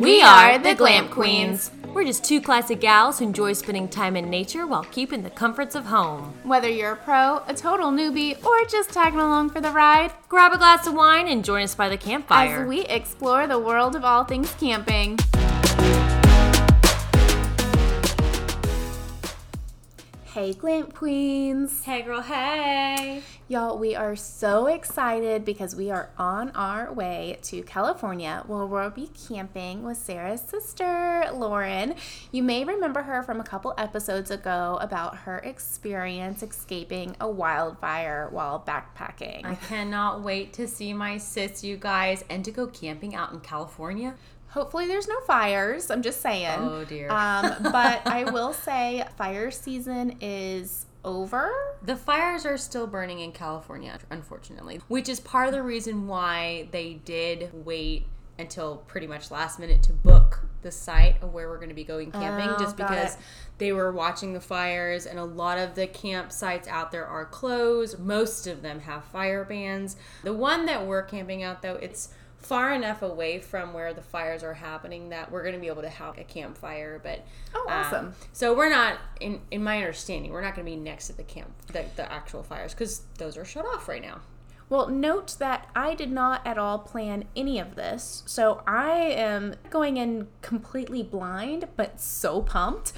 We are the Glamp Queens. We're just two classic gals who enjoy spending time in nature while keeping the comforts of home. Whether you're a pro, a total newbie, or just tagging along for the ride, grab a glass of wine and join us by the campfire as we explore the world of all things camping. Hey, Glamp Queens. Hey, girl, hey. Y'all, we are so excited because we are on our way to California where we'll be camping with Sarah's sister, Lauren. You may remember her from a couple episodes ago about her experience escaping a wildfire while backpacking. I cannot wait to see my sis, you guys, and to go camping out in California. Hopefully there's no fires. I'm just saying. Oh, dear. But I will say fire season is over. The fires are still burning in California, unfortunately, which is part of the reason why they did wait until pretty much last minute to book the site of where we're going to be going camping, just because they were watching the fires, and a lot of the campsites out there are closed. Most of them have fire bans. The one that we're camping out, though, it's far enough away from where the fires are happening that we're going to be able to have a campfire. But awesome. So we're not, in my understanding, we're not going to be next to the actual fires, because those are shut off right now. Well, note that I did not at all plan any of this, so I am going in completely blind, but so pumped.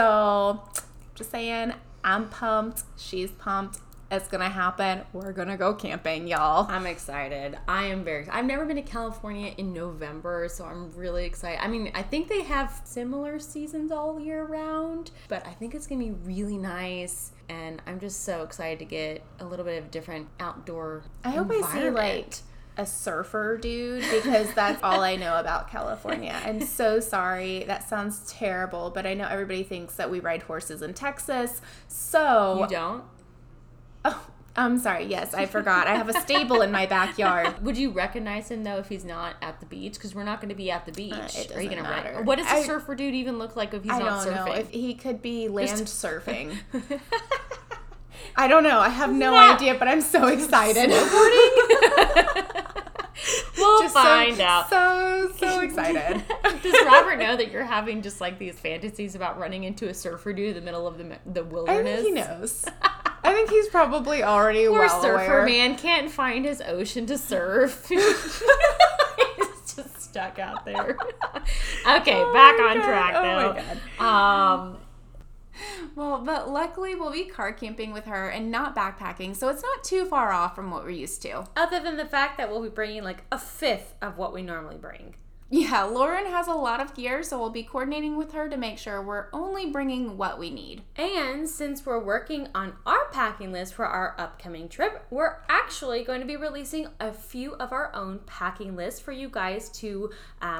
So, just saying, I'm pumped, she's pumped. It's gonna happen. We're gonna go camping, y'all. I'm excited. I am very excited. I've never been to California in November, so I'm really excited. I mean, I think they have similar seasons all year round, but I think it's gonna be really nice, and I'm just so excited to get a little bit of different outdoor I hope I see, like, a surfer dude, because that's all I know about California. I'm so sorry. That sounds terrible, but I know everybody thinks that we ride horses in Texas, so... You don't? Oh, I'm sorry. Yes, I forgot. I have a stable in my backyard. Would you recognize him, though, if he's not at the beach? Because we're not going to be at the beach. It Are you doesn't gonna matter. What does a surfer dude even look like if he's not surfing? I don't know. If he could be land surfing. I don't know. I have no idea, but I'm so excited. We'll just find out. So excited. Does Robert know that you're having just like these fantasies about running into a surfer dude in the middle of the wilderness? I think he knows. I think he's probably already Poor well surfer aware. man can't find his ocean to surf. He's just stuck out there. Okay, back on track though. Oh my God. Well, but luckily we'll be car camping with her and not backpacking, so it's not too far off from what we're used to. Other than the fact that we'll be bringing like a fifth of what we normally bring. Yeah, Lauren has a lot of gear, so we'll be coordinating with her to make sure we're only bringing what we need. And since we're working on our packing list for our upcoming trip, we're actually going to be releasing a few of our own packing lists for you guys to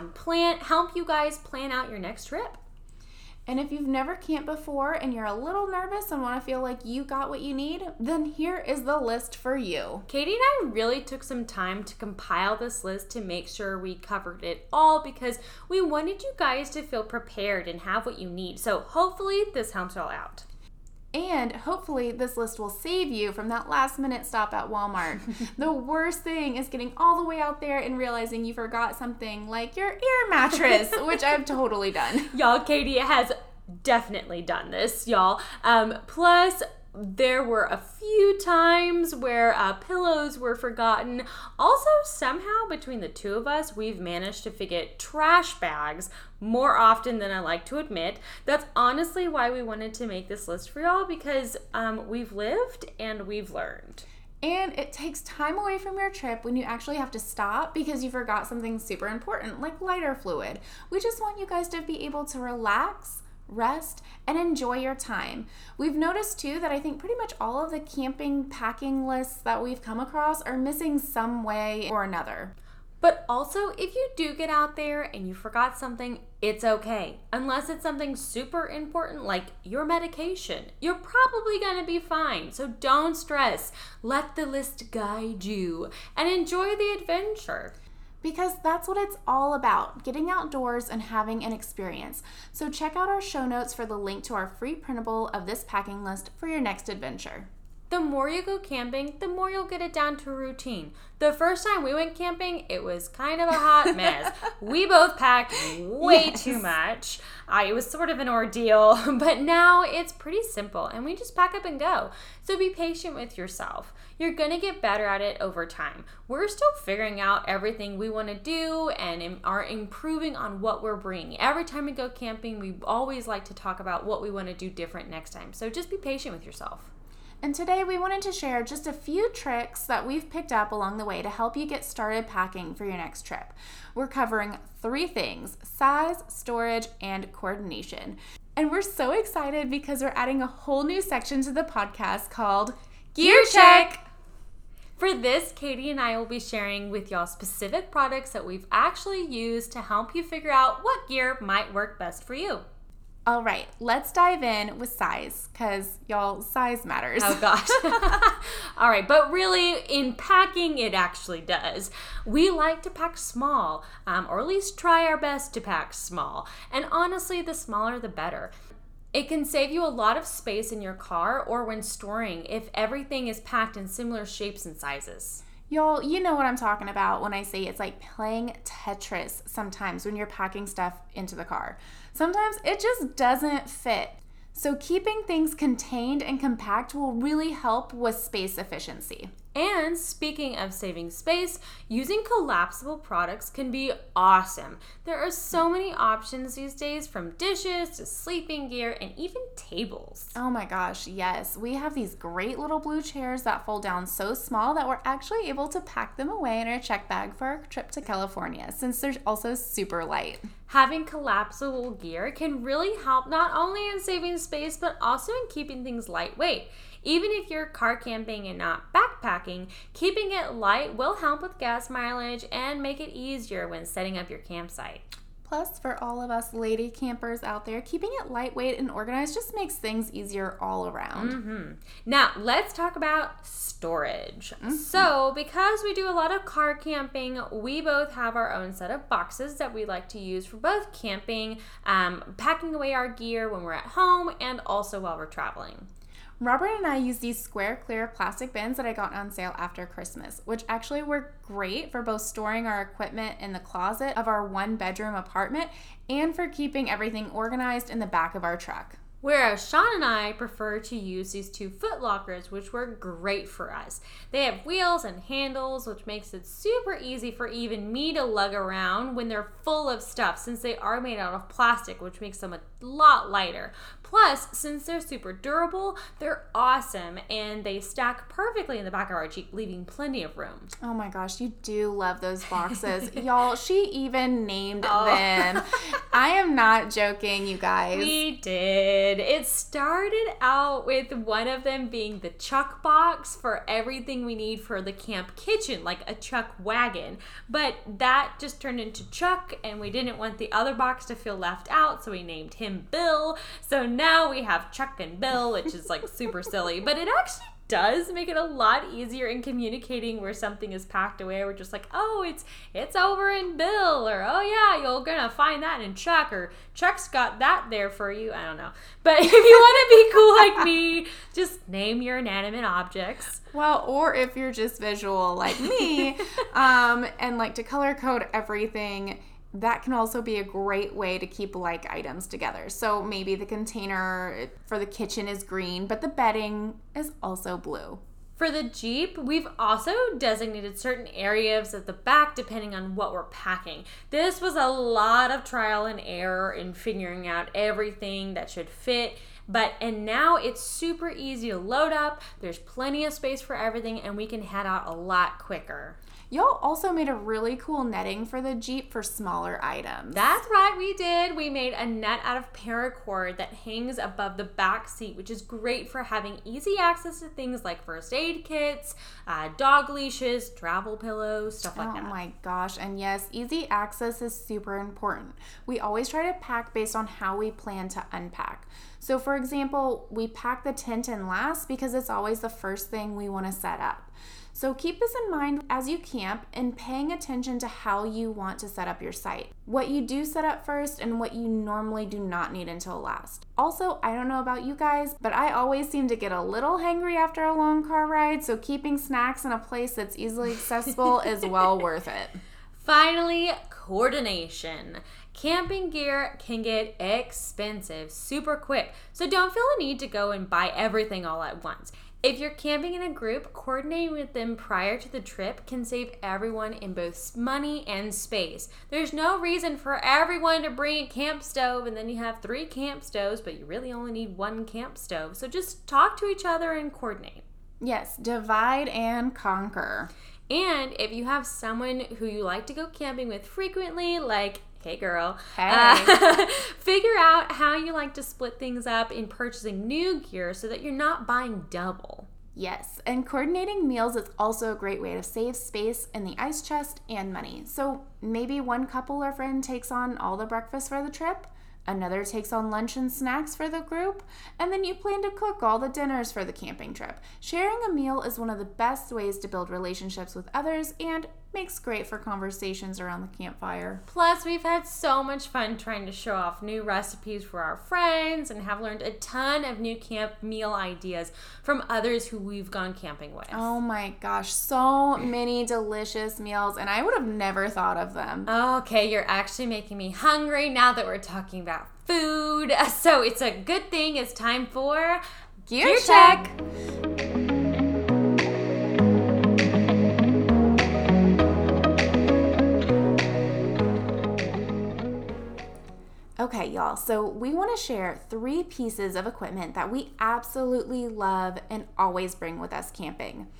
help you guys plan out your next trip. And if you've never camped before and you're a little nervous and want to feel like you got what you need, then here is the list for you. Katie and I really took some time to compile this list to make sure we covered it all, because we wanted you guys to feel prepared and have what you need. So hopefully this helps all out. And hopefully this list will save you from that last minute stop at Walmart. The worst thing is getting all the way out there and realizing you forgot something like your air mattress, which I've totally done. Y'all, Katie has definitely done this, y'all. Plus, there were a few times where pillows were forgotten. Also, somehow between the two of us, we've managed to forget trash bags more often than I like to admit. That's honestly why we wanted to make this list for y'all, because we've lived and we've learned. And it takes time away from your trip when you actually have to stop because you forgot something super important, like lighter fluid. We just want you guys to be able to relax, rest, and enjoy your time. We've noticed too that I think pretty much all of the camping packing lists that we've come across are missing some way or another. But also, if you do get out there and you forgot something, it's okay. Unless it's something super important like your medication, you're probably gonna be fine. So don't stress. Let the list guide you and enjoy the adventure. Because that's what it's all about, getting outdoors and having an experience. So check out our show notes for the link to our free printable of this packing list for your next adventure. The more you go camping, the more you'll get it down to a routine. The first time we went camping, it was kind of a hot mess. We both packed way too much. It was sort of an ordeal, but now it's pretty simple and we just pack up and go. So be patient with yourself. You're going to get better at it over time. We're still figuring out everything we want to do and are improving on what we're bringing. Every time we go camping, we always like to talk about what we want to do different next time. So just be patient with yourself. And today we wanted to share just a few tricks that we've picked up along the way to help you get started packing for your next trip. We're covering 3 things: size, storage, and coordination. And we're so excited because we're adding a whole new section to the podcast called Gear Check. For this, Katie and I will be sharing with y'all specific products that we've actually used to help you figure out what gear might work best for you. All right, let's dive in with size, because y'all, size matters. Oh gosh. All right, but really in packing, it actually does. We like to pack small, or at least try our best to pack small. And honestly, the smaller the better. It can save you a lot of space in your car or when storing if everything is packed in similar shapes and sizes. Y'all, you know what I'm talking about when I say it's like playing Tetris sometimes when you're packing stuff into the car. Sometimes it just doesn't fit. So keeping things contained and compact will really help with space efficiency. And speaking of saving space, using collapsible products can be awesome. There are so many options these days, from dishes to sleeping gear and even tables. Oh my gosh, yes. We have these great little blue chairs that fold down so small that we're actually able to pack them away in our check bag for our trip to California, since they're also super light. Having collapsible gear can really help not only in saving space, but also in keeping things lightweight. Even if you're car camping and not backpacking, keeping it light will help with gas mileage and make it easier when setting up your campsite. Plus, for all of us lady campers out there, keeping it lightweight and organized just makes things easier all around. Now, let's talk about storage. So, because we do a lot of car camping, we both have our own set of boxes that we like to use for both camping, packing away our gear when we're at home, and also while we're traveling. Robert and I use these square clear plastic bins that I got on sale after Christmas, which actually work great for both storing our equipment in the closet of our 1-bedroom apartment and for keeping everything organized in the back of our truck. Whereas Sean and I prefer to use these 2 foot lockers, which work great for us. They have wheels and handles, which makes it super easy for even me to lug around when they're full of stuff, since they are made out of plastic, which makes them a lot lighter. Plus, since they're super durable, they're awesome, and they stack perfectly in the back of our Jeep, leaving plenty of room. Oh my gosh, you do love those boxes. Y'all, she even named them. I am not joking, you guys. We did. It started out with one of them being the Chuck box for everything we need for the camp kitchen, like a Chuck wagon. But that just turned into Chuck, and we didn't want the other box to feel left out, so we named him Bill. So now we have Chuck and Bill, which is like super silly, but it actually does make it a lot easier in communicating where something is packed away. We're just like, oh, it's over in Bill, or oh yeah, you're gonna find that in Chuck, or Chuck's got that there for you. I don't know. But if you want to be cool like me, just name your inanimate objects. Well, or if you're just visual like me, and like to color code everything, that can also be a great way to keep like items together. So maybe the container for the kitchen is green, but the bedding is also blue. For the Jeep, we've also designated certain areas at the back depending on what we're packing. This was a lot of trial and error in figuring out everything that should fit. And now it's super easy to load up. There's plenty of space for everything, and we can head out a lot quicker. Y'all also made a really cool netting for the Jeep for smaller items. That's right, we did. We made a net out of paracord that hangs above the back seat, which is great for having easy access to things like first aid kits, dog leashes, travel pillows, stuff like that. Oh my gosh, and yes, easy access is super important. We always try to pack based on how we plan to unpack. So for example, we pack the tent in last because it's always the first thing we want to set up. So keep this in mind as you camp and paying attention to how you want to set up your site. What you do set up first and what you normally do not need until last. Also, I don't know about you guys, but I always seem to get a little hangry after a long car ride, so keeping snacks in a place that's easily accessible is well worth it. Finally, coordination. Camping gear can get expensive super quick, so don't feel the need to go and buy everything all at once. If you're camping in a group, coordinating with them prior to the trip can save everyone in both money and space. There's no reason for everyone to bring a camp stove and then you have 3 camp stoves, but you really only need 1 camp stove. So just talk to each other and coordinate. Yes, divide and conquer. And if you have someone who you like to go camping with frequently, like, hey girl, figure out how you like to split things up in purchasing new gear so that you're not buying double. Yes, and coordinating meals is also a great way to save space in the ice chest and money. So maybe one couple or friend takes on all the breakfast for the trip, another takes on lunch and snacks for the group, and then you plan to cook all the dinners for the camping trip. Sharing a meal is one of the best ways to build relationships with others and makes great for conversations around the campfire. Plus, we've had so much fun trying to show off new recipes for our friends and have learned a ton of new camp meal ideas from others who we've gone camping with. Oh my gosh, so many delicious meals, and I would have never thought of them. Okay, you're actually making me hungry now that we're talking about food. So it's a good thing it's time for Gear check. Okay, y'all, so we want to share 3 pieces of equipment that we absolutely love and always bring with us camping.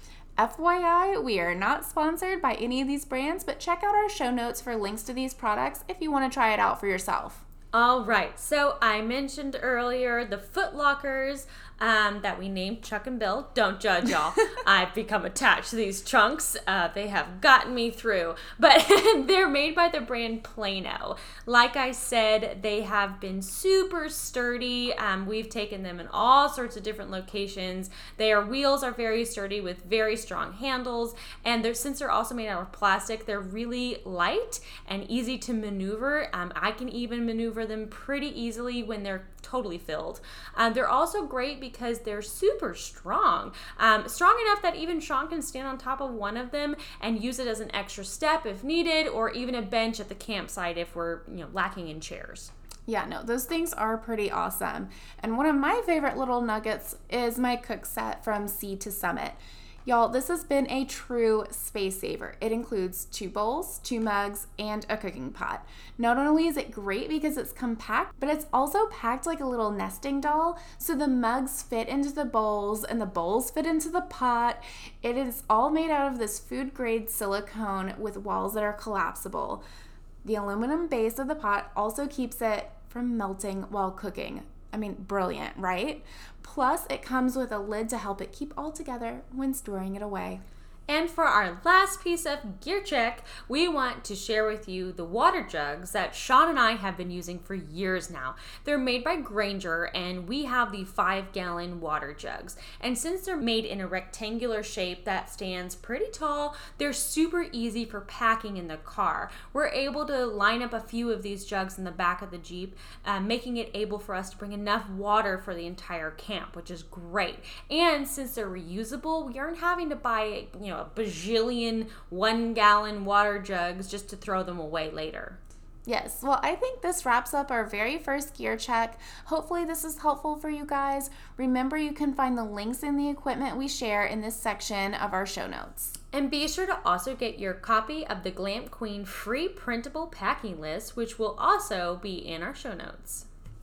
FYI, we are not sponsored by any of these brands, but check out our show notes for links to these products if you want to try it out for yourself. All right, so I mentioned earlier the Foot Lockers that we named Chuck and Bill. Don't judge, y'all. I've become attached to these trunks. They have gotten me through. But they're made by the brand Plano. Like I said, they have been super sturdy. We've taken them in all sorts of different locations. Their wheels are very sturdy with very strong handles. And since they're also made out of plastic, they're really light and easy to maneuver. I can even maneuver them pretty easily when they're totally filled. They're also great because they're super strong. Strong enough that even Sean can stand on top of one of them and use it as an extra step if needed, or even a bench at the campsite if we're lacking in chairs. Yeah, no, those things are pretty awesome. And one of my favorite little nuggets is my cook set from Sea to Summit. Y'all, this has been a true space saver. It includes 2 bowls, 2 mugs, and a cooking pot. Not only is it great because it's compact, but it's also packed like a little nesting doll. So the mugs fit into the bowls and the bowls fit into the pot. It is all made out of this food-grade silicone with walls that are collapsible. The aluminum base of the pot also keeps it from melting while cooking. I mean, brilliant, right? Plus, it comes with a lid to help it keep all together when storing it away. And for our last piece of gear check, we want to share with you the water jugs that Sean and I have been using for years now. They're made by Grainger, and we have the 5-gallon water jugs. And since they're made in a rectangular shape that stands pretty tall, they're super easy for packing in the car. We're able to line up a few of these jugs in the back of the Jeep, making it able for us to bring enough water for the entire camp, which is great. And since they're reusable, we aren't having to buy, a bajillion 1-gallon water jugs just to throw them away later. Yes, well, I think this wraps up our very first gear check. Hopefully this is helpful for you guys. Remember, you can find the links in the equipment we share in this section of our show notes. And be sure to also get your copy of the Glamp Queen free printable packing list, which will also be in our show notes.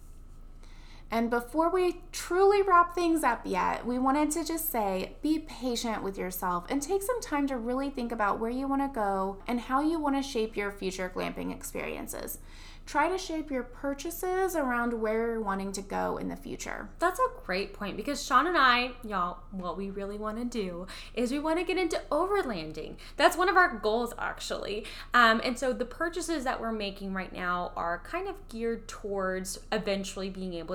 And before we truly wrap things up yet, we wanted to just say, be patient with yourself and take some time to really think about where you want to go and how you want to shape your future glamping experiences. Try to shape your purchases around where you're wanting to go in the future. That's a great point, because Sean and I, y'all, what we really want to do is we want to get into overlanding. That's one of our goals, actually. And so the purchases that we're making right now are kind of geared towards eventually being able to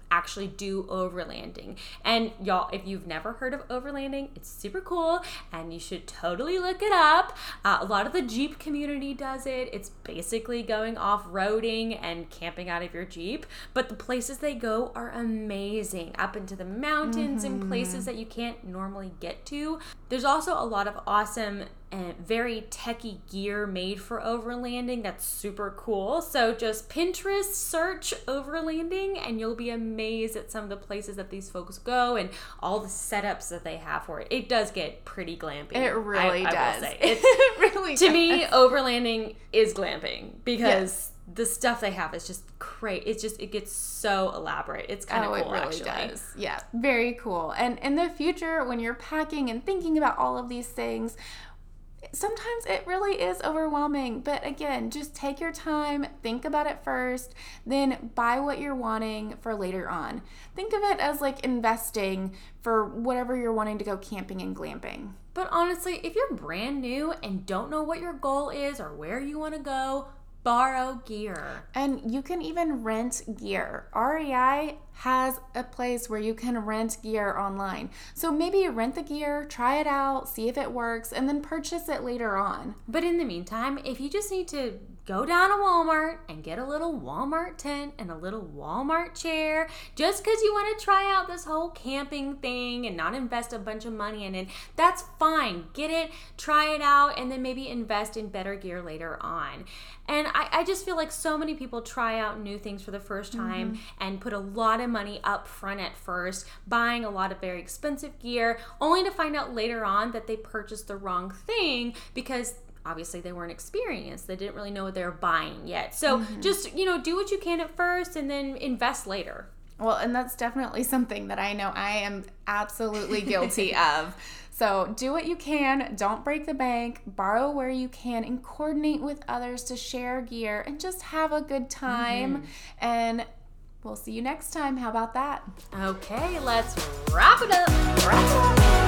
actually do overlanding. And y'all, if you've never heard of overlanding, it's super cool and you should totally look it up. A lot of the Jeep community does it. It's basically going off-roading and camping out of your Jeep, but the places they go are amazing, up into the mountains and places that you can't normally get to. There's also a lot of awesome and very techie gear made for overlanding that's super cool. So just Pinterest search overlanding and you'll be amazed at some of the places that these folks go and all the setups that they have for it. It does get pretty glamping. It really does. I will say. It really to does. me, overlanding is glamping because the stuff they have is just great. It gets so elaborate. It's kind of cool, it really actually. does. Yeah, very cool. And in the future, when you're packing and thinking about all of these things, sometimes it really is overwhelming, but again, just take your time, think about it first, then buy what you're wanting for later on. Think of it as like investing for whatever you're wanting to go camping and glamping. But honestly, if you're brand new and don't know what your goal is or where you want to go, borrow gear. And you can even rent gear. REI has a place where you can rent gear online. So maybe rent the gear, try it out, see if it works, and then purchase it later on. But in the meantime, if you just need to go down to Walmart and get a little Walmart tent and a little Walmart chair just because you want to try out this whole camping thing and not invest a bunch of money in it, that's fine. Get it, try it out, and then maybe invest in better gear later on. And I just feel like so many people try out new things for the first time and put a lot of money up front at first, buying a lot of very expensive gear, only to find out later on that they purchased the wrong thing because obviously they weren't experienced. They didn't really know what they were buying yet. So just, do what you can at first and then invest later. Well, and that's definitely something that I know I am absolutely guilty of. So do what you can, don't break the bank, borrow where you can, and coordinate with others to share gear and just have a good time. And we'll see you next time. How about that? Okay, let's wrap it up.